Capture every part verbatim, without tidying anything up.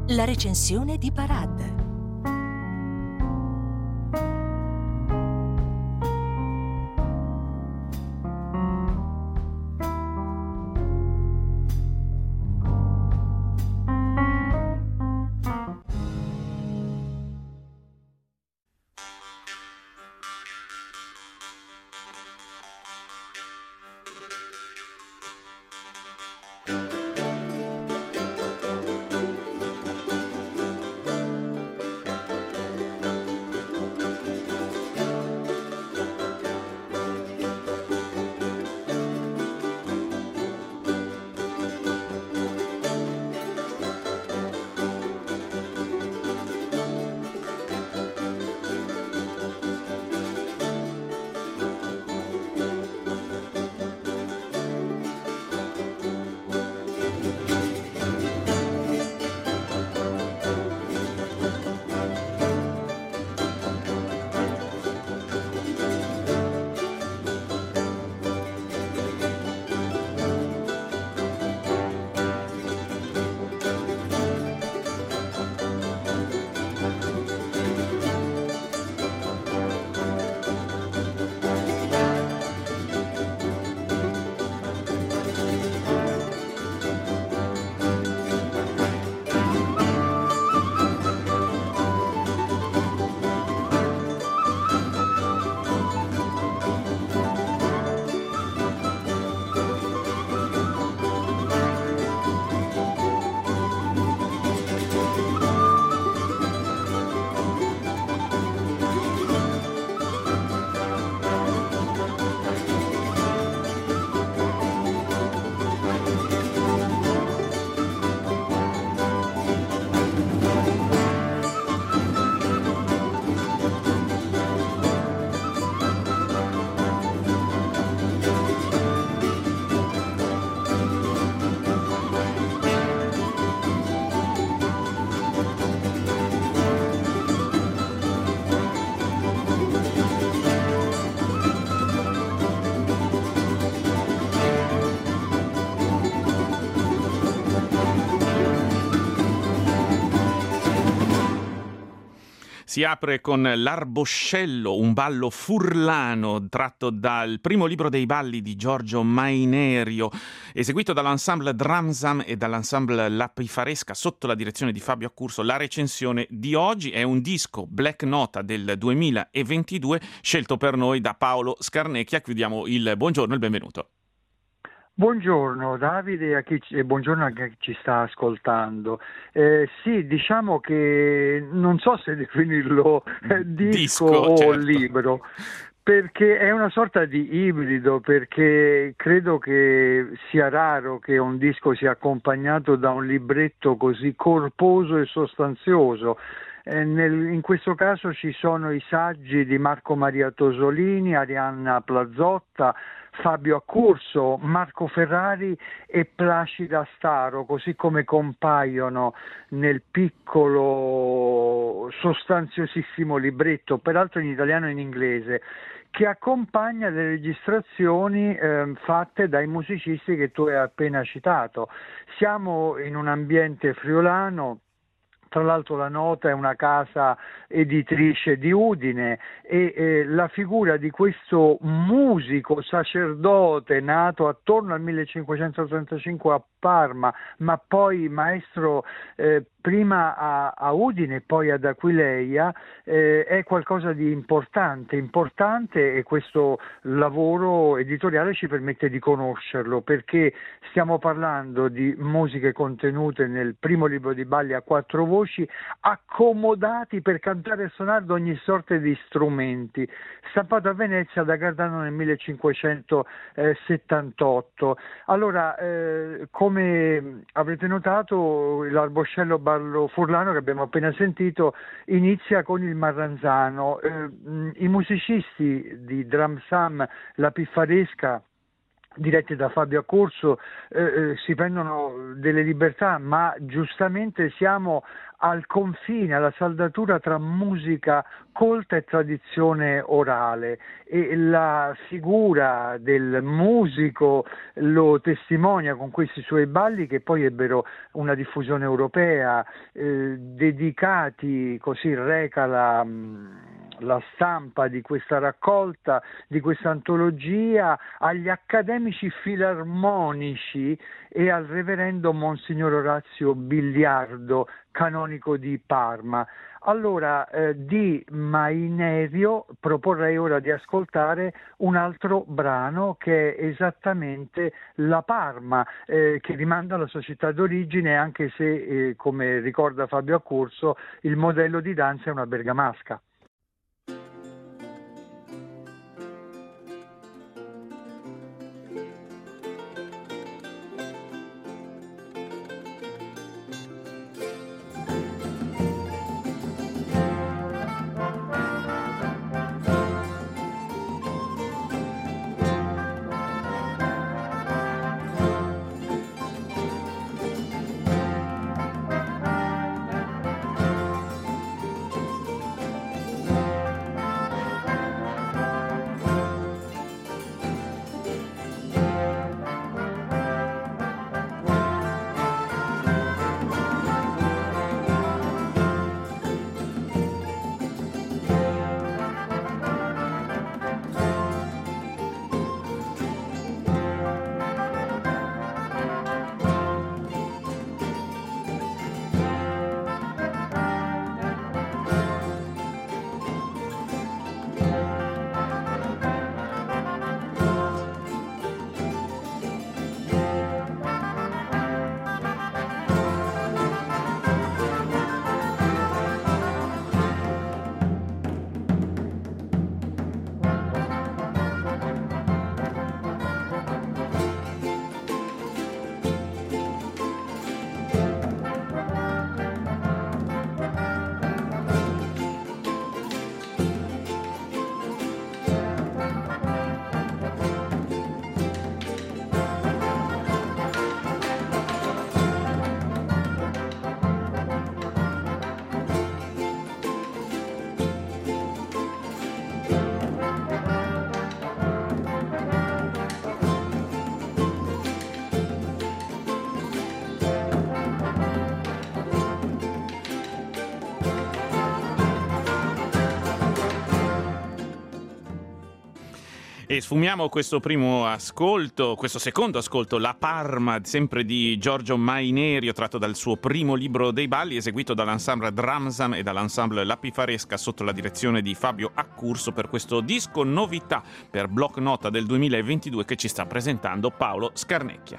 La recensione di Parad. Si apre con l'Arboscello, un ballo furlano tratto dal primo libro dei balli di Giorgio Mainerio, eseguito dall'ensemble Dramsam e dall'ensemble La Pifaresca sotto la direzione di Fabio Accurso. La recensione di oggi è un disco Black Nota del duemilaventidue scelto per noi da Paolo Scarnecchia. Chiudiamo il buongiorno e il benvenuto. Buongiorno Davide a chi, e buongiorno anche a chi ci sta ascoltando. Eh, sì, diciamo che non so se definirlo eh, disco, disco o certo. libro, perché è una sorta di ibrido, perché credo che sia raro che un disco sia accompagnato da un libretto così corposo e sostanzioso. Eh, nel, in questo caso ci sono i saggi di Marco Maria Tosolini, Arianna Plazzotta, Fabio Accurso, Marco Ferrari e Placida Staro, così come compaiono nel piccolo sostanziosissimo libretto, peraltro in italiano e in inglese, che accompagna le registrazioni eh, fatte dai musicisti che tu hai appena citato. Siamo in un ambiente friulano. Tra l'altro la Nota è una casa editrice di Udine e eh, la figura di questo musico sacerdote nato attorno al millecinquecentotrentacinque a Parma, ma poi maestro eh, prima a, a Udine e poi ad Aquileia, eh, è qualcosa di importante, importante, e questo lavoro editoriale ci permette di conoscerlo, perché stiamo parlando di musiche contenute nel primo libro di balli a quattro voci, accomodati per cantare e suonare ogni sorta di strumenti, stampato a Venezia da Cardano nel millecinquecentosettantotto. Allora, eh, come avrete notato, l'Arboscello ballo furlano che abbiamo appena sentito inizia con il Marranzano. Eh, I musicisti di Dramsam, La Pifaresca diretti da Fabio Accurso, eh, eh, si prendono delle libertà, ma giustamente siamo al confine, alla saldatura tra musica colta e tradizione orale, e la figura del musico lo testimonia con questi suoi balli, che poi ebbero una diffusione europea, eh, dedicati, così reca la, la stampa di questa raccolta, di questa antologia, agli accademici filarmonici e al reverendo Monsignor Orazio Biliardo, canonico di Parma. Allora, eh, di Mainerio proporrei ora di ascoltare un altro brano, che è esattamente La Parma, eh, che rimanda alla sua città d'origine, anche se, eh, come ricorda Fabio Accurso, il modello di danza è una bergamasca. E sfumiamo questo primo ascolto, questo secondo ascolto, La Parma, sempre di Giorgio Mainerio, tratto dal suo primo libro dei balli, eseguito dall'ensemble Dramsam e dall'ensemble La Pifaresca sotto la direzione di Fabio Accurso, per questo disco novità per Bloc Nota del duemilaventidue che ci sta presentando Paolo Scarnecchia.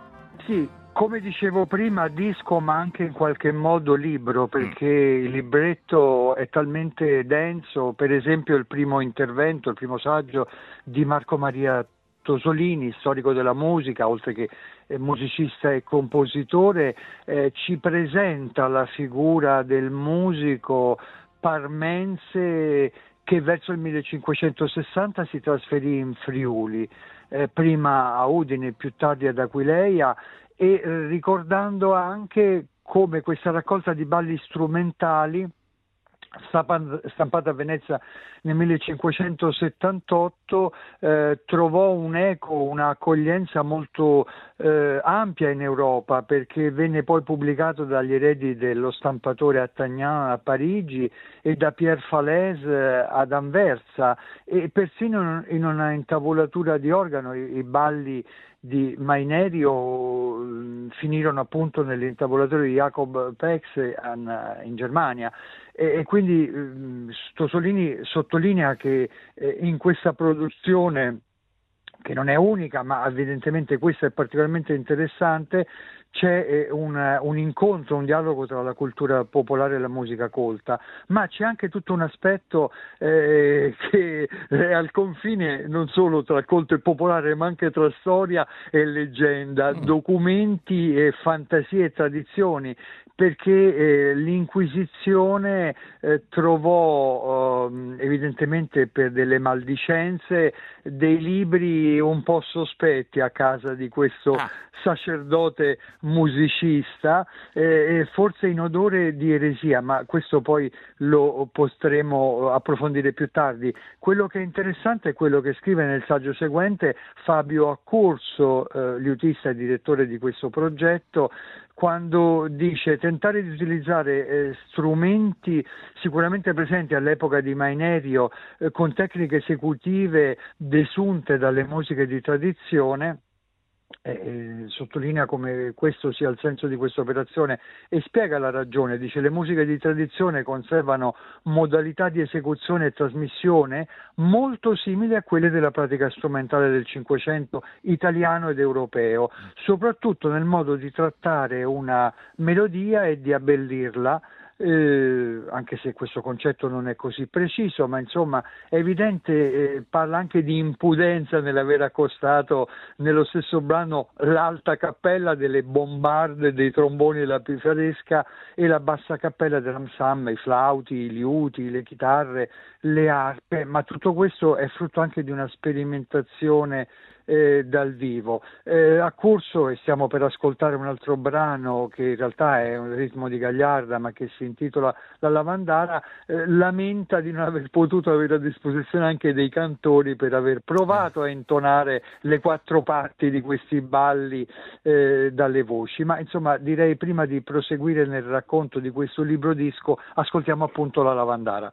Sì, come dicevo prima, disco ma anche in qualche modo libro, perché il libretto è talmente denso. Per esempio il primo intervento, il primo saggio di Marco Maria Tosolini, storico della musica, oltre che eh, musicista e compositore, eh, ci presenta la figura del musico parmense che verso il millecinquecentosessanta si trasferì in Friuli, eh, prima a Udine, più tardi ad Aquileia, e eh, ricordando anche come questa raccolta di balli strumentali, stampata a Venezia nel millecinquecentosettantotto, eh, trovò un'eco, un'accoglienza molto eh, ampia in Europa, perché venne poi pubblicato dagli eredi dello stampatore Attagnan a Parigi e da Pierre Falese ad Anversa, e persino in una intavolatura di organo i, i balli di Mainerio mh, finirono appunto nell'intavolatore di Jacob Pex in, in Germania, e, e quindi mh, Tosolini sottolinea che eh, in questa produzione, che non è unica ma evidentemente questa è particolarmente interessante, c'è eh, un, un incontro, un dialogo tra la cultura popolare e la musica colta, ma c'è anche tutto un aspetto eh, che è al confine non solo tra colto e popolare, ma anche tra storia e leggenda, documenti e fantasie e tradizioni. perché eh, l'Inquisizione eh, trovò eh, evidentemente per delle maldicenze dei libri un po' sospetti a casa di questo Ah. sacerdote musicista, eh, forse in odore di eresia, ma questo poi lo potremo approfondire più tardi. Quello che è interessante è quello che scrive nel saggio seguente Fabio Accurso, eh, liutista e direttore di questo progetto, quando dice tentare di utilizzare eh, strumenti sicuramente presenti all'epoca di Mainerio eh, con tecniche esecutive desunte dalle musiche di tradizione. Eh, sottolinea come questo sia il senso di questa operazione e spiega la ragione. Dice: le musiche di tradizione conservano modalità di esecuzione e trasmissione molto simili a quelle della pratica strumentale del Cinquecento italiano ed europeo, soprattutto nel modo di trattare una melodia e di abbellirla. Eh, anche se questo concetto non è così preciso, ma insomma è evidente, eh, parla anche di impudenza nell'aver accostato nello stesso brano l'alta cappella delle bombarde, dei tromboni della pifaresca e la bassa cappella dell'ensemble, i flauti, i liuti, le chitarre, le arpe, ma tutto questo è frutto anche di una sperimentazione Eh, dal vivo. Eh, a corso, e stiamo per ascoltare un altro brano che in realtà è un ritmo di Gagliarda ma che si intitola La Lavandara, eh, lamenta di non aver potuto avere a disposizione anche dei cantori per aver provato a intonare le quattro parti di questi balli eh, dalle voci, ma insomma direi prima di proseguire nel racconto di questo libro disco ascoltiamo appunto La Lavandara.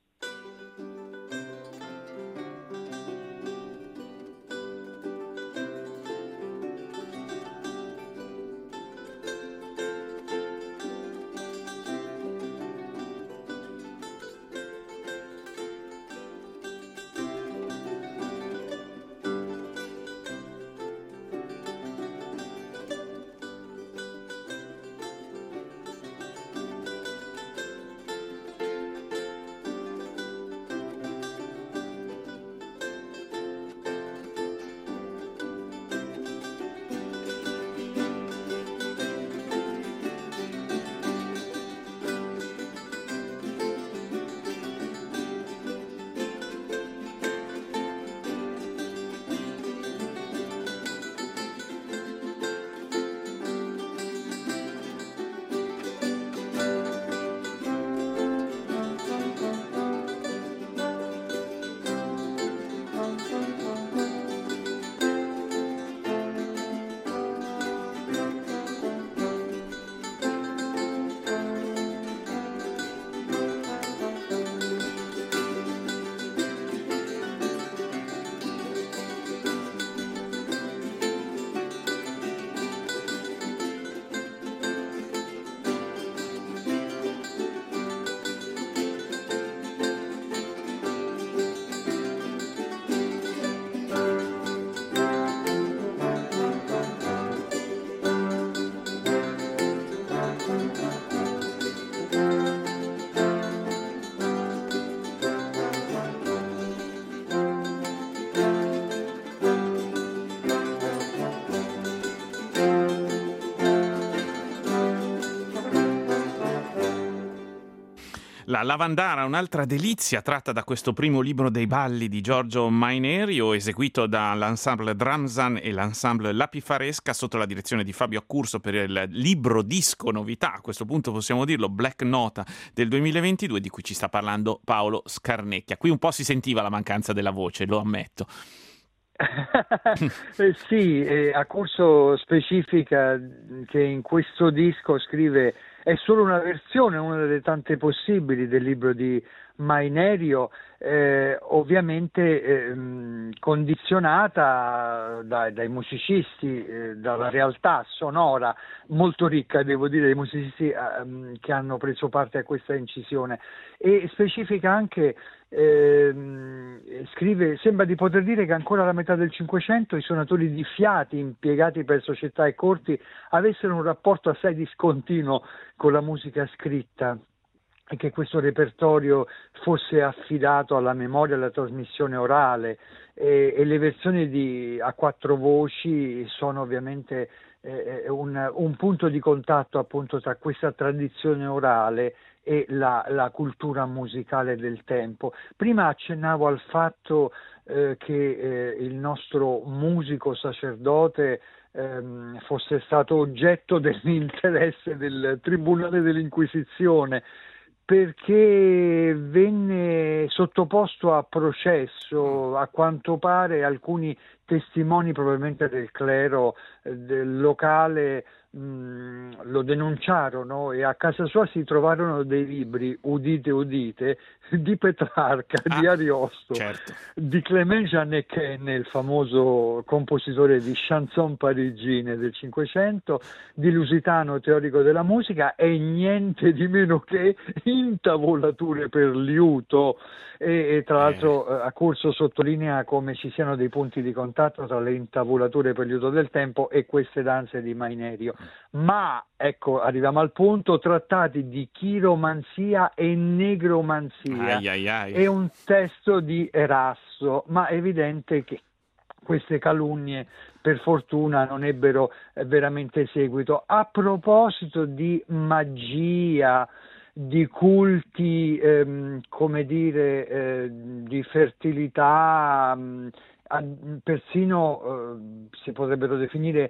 La Lavandara, un'altra delizia tratta da questo primo libro dei balli di Giorgio Mainerio, eseguito dall'ensemble Dramzan e l'ensemble La Pifaresca sotto la direzione di Fabio Accurso per il libro disco novità, a questo punto possiamo dirlo, Black Nota del duemilaventidue, di cui ci sta parlando Paolo Scarnecchia. Qui un po' si sentiva la mancanza della voce, lo ammetto. eh, sì, eh, Accurso specifica che in questo disco scrive è solo una versione, una delle tante possibili del libro di Mainerio, eh, ovviamente eh, condizionata da, dai musicisti, eh, dalla realtà sonora molto ricca, devo dire, dei musicisti eh, che hanno preso parte a questa incisione, e specifica anche, eh, scrive, sembra di poter dire che ancora alla metà del Cinquecento i suonatori di fiati impiegati per società e corti avessero un rapporto assai discontinuo con la musica scritta e che questo repertorio fosse affidato alla memoria e alla trasmissione orale, e, e le versioni di, a quattro voci sono ovviamente eh, un, un punto di contatto appunto tra questa tradizione orale e la, la cultura musicale del tempo. Prima accennavo al fatto eh, che eh, il nostro musico sacerdote ehm, fosse stato oggetto dell'interesse del Tribunale dell'Inquisizione, perché venne sottoposto a processo, a quanto pare alcuni testimoni probabilmente del clero eh, del locale mh, lo denunciarono e a casa sua si trovarono dei libri, udite udite, di Petrarca, Ah, di Ariosto, certo. di Clément Jeannequin, il famoso compositore di chanson parigine del Cinquecento, di Lusitano, teorico della musica, e niente di meno che intavolature per liuto. E, e tra l'altro eh. Accurso sottolinea come ci siano dei punti di contatto tra le intavolature per liuto del tempo e queste danze di Mainerio. Ma ecco, arriviamo al punto, trattati di chiromanzia e negromanzia. Ai, ai, ai. È un testo di Erasso, ma è evidente che queste calunnie per fortuna non ebbero eh, veramente seguito. A proposito di magia, di culti, ehm, come dire, eh, di fertilità, mh, a, persino eh, si potrebbero definire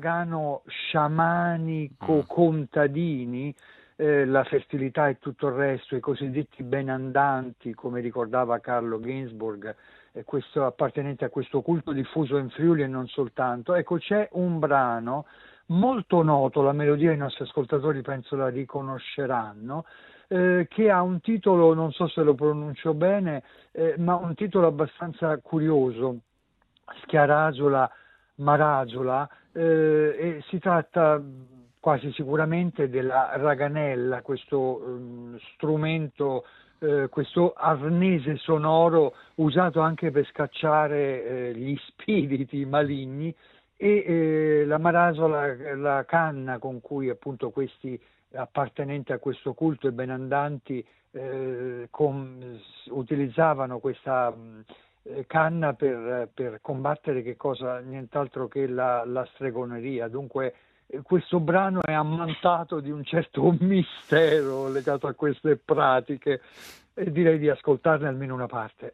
pagano-sciamanico-contadini, eh, la fertilità e tutto il resto, i cosiddetti benandanti, come ricordava Carlo Ginzburg, eh, questo appartenente a questo culto diffuso in Friuli e non soltanto. Ecco, c'è un brano molto noto, la melodia i nostri ascoltatori penso la riconosceranno, eh, che ha un titolo, non so se lo pronuncio bene, eh, ma un titolo abbastanza curioso, Schiarasola Marasola, eh, e si tratta quasi sicuramente della raganella, questo um, strumento, eh, questo arnese sonoro usato anche per scacciare eh, gli spiriti maligni, e eh, la marasola, la canna con cui appunto questi appartenenti a questo culto e benandanti eh, com, utilizzavano questa mh, canna per, per combattere che cosa? Nient'altro che la, la stregoneria. Dunque eh, questo brano è ammantato di un certo mistero legato a queste pratiche e direi di ascoltarne almeno una parte.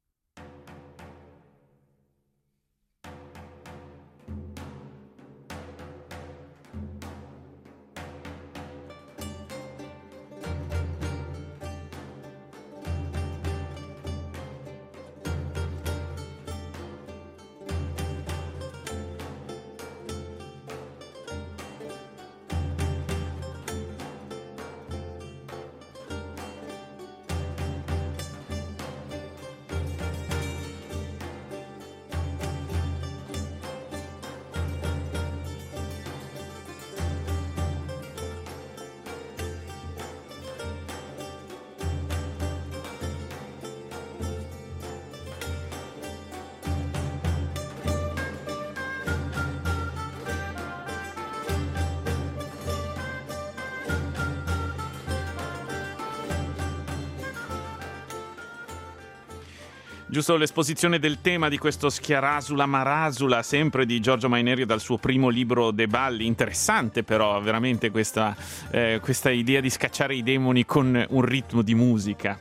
Giusto l'esposizione del tema di questo Schiarasula Marasula, sempre di Giorgio Mainerio dal suo primo libro De Balli. Interessante però veramente questa, eh, questa idea di scacciare i demoni con un ritmo di musica.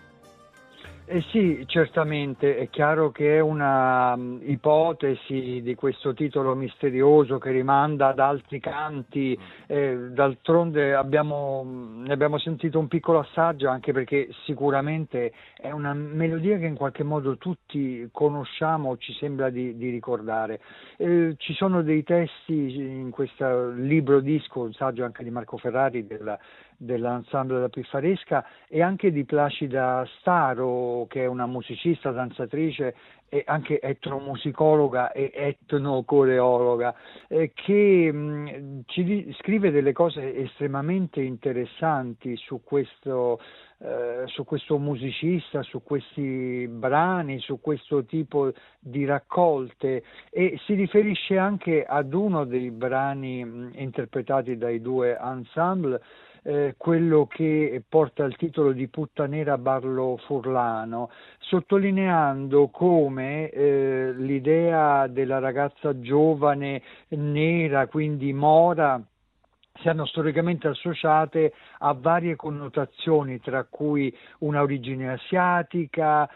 Eh sì, certamente, è chiaro che è una um, ipotesi di questo titolo misterioso che rimanda ad altri canti, eh, d'altronde abbiamo, ne abbiamo sentito un piccolo assaggio, anche perché sicuramente è una melodia che in qualche modo tutti conosciamo, ci sembra di, di ricordare. Eh, ci sono dei testi in questo libro disco, un saggio anche di Marco Ferrari della dell'ensemble della Piffaresca, e anche di Placida Staro, che è una musicista, danzatrice e anche etnomusicologa e etnocoreologa, eh, che mh, ci di- scrive delle cose estremamente interessanti su questo, eh, su questo musicista, su questi brani, su questo tipo di raccolte, e si riferisce anche ad uno dei brani mh, interpretati dai due ensemble, eh, quello che porta il titolo di Puttanera Ballo Furlano, sottolineando come eh, l'idea della ragazza giovane, nera, quindi mora, siano storicamente associate a varie connotazioni, tra cui una origine asiatica,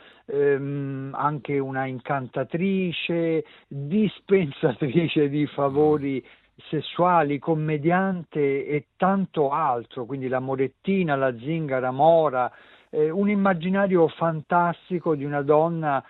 ehm, anche una incantatrice, dispensatrice di favori sessuali, commediante e tanto altro, quindi la morettina, la zingara mora, eh, un immaginario fantastico di una donna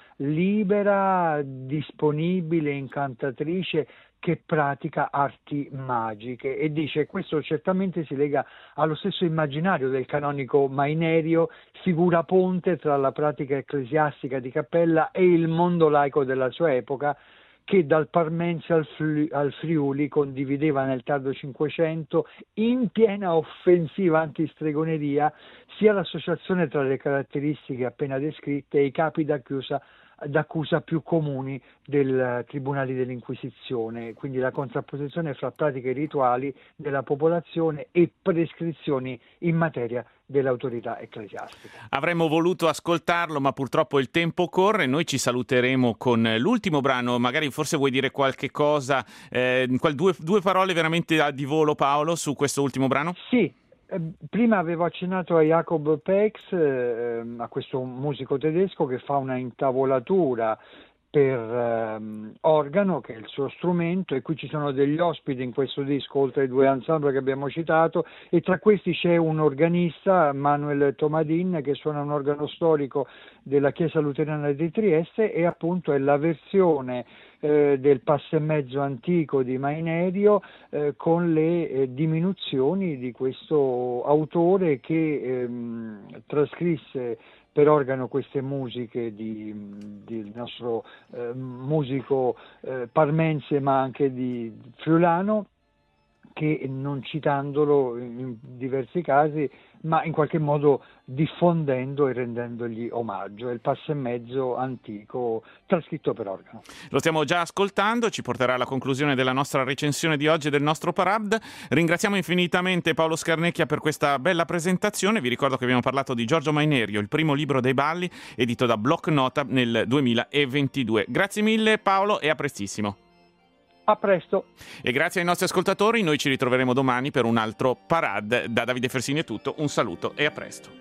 libera, disponibile, incantatrice, che pratica arti magiche, e dice questo certamente si lega allo stesso immaginario del canonico Mainerio, figura ponte tra la pratica ecclesiastica di cappella e il mondo laico della sua epoca, che dal Parmense al, Fri- al Friuli condivideva nel tardo Cinquecento, in piena offensiva antistregoneria, sia l'associazione tra le caratteristiche appena descritte e i capi d'accusa d'accusa più comuni del Tribunali dell'Inquisizione, quindi la contrapposizione fra pratiche rituali della popolazione e prescrizioni in materia dell'autorità ecclesiastica. Avremmo voluto ascoltarlo, ma purtroppo il tempo corre. Noi ci saluteremo con l'ultimo brano. Magari forse vuoi dire qualche cosa, eh, due, due parole veramente di volo, Paolo, su questo ultimo brano? Sì. Prima avevo accennato a Jacob Pex, eh, a questo musico tedesco che fa una intavolatura per ehm, organo, che è il suo strumento, e qui ci sono degli ospiti in questo disco, oltre ai due ensemble che abbiamo citato, e tra questi c'è un organista, Manuel Tomadin, che suona un organo storico della Chiesa Luterana di Trieste, e appunto è la versione eh, del passo e mezzo antico di Mainerio, eh, con le eh, diminuzioni di questo autore che ehm, trascrisse per organo queste musiche di, di, del nostro eh, musico eh, parmense, ma anche di friulano, che non citandolo in diversi casi, ma in qualche modo diffondendo e rendendogli omaggio. È il passo e mezzo antico trascritto per organo. Lo stiamo già ascoltando, ci porterà alla conclusione della nostra recensione di oggi del nostro Parad. Ringraziamo infinitamente Paolo Scarnecchia per questa bella presentazione. Vi ricordo che abbiamo parlato di Giorgio Mainerio, il primo libro dei balli, edito da Block Nota nel duemilaventidue. Grazie mille Paolo e a prestissimo. A presto. E grazie ai nostri ascoltatori, noi ci ritroveremo domani per un altro Parad. Da Davide Fersini è tutto, un saluto e a presto.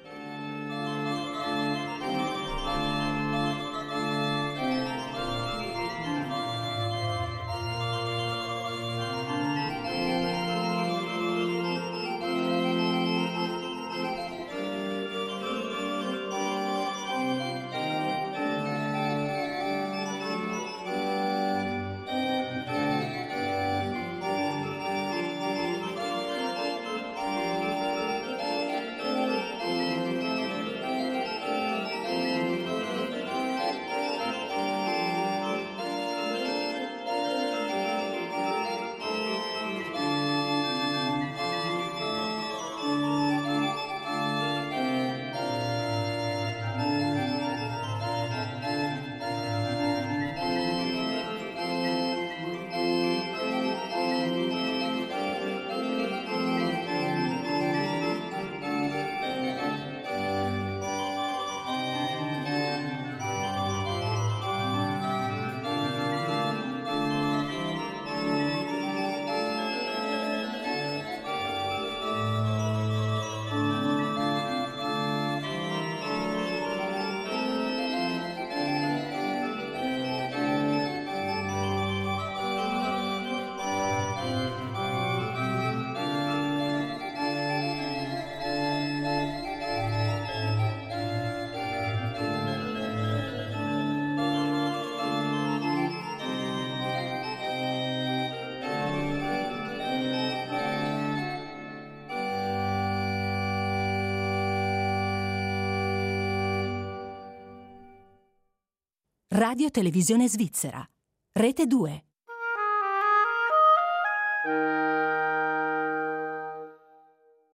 Radio Televisione Svizzera. Rete due.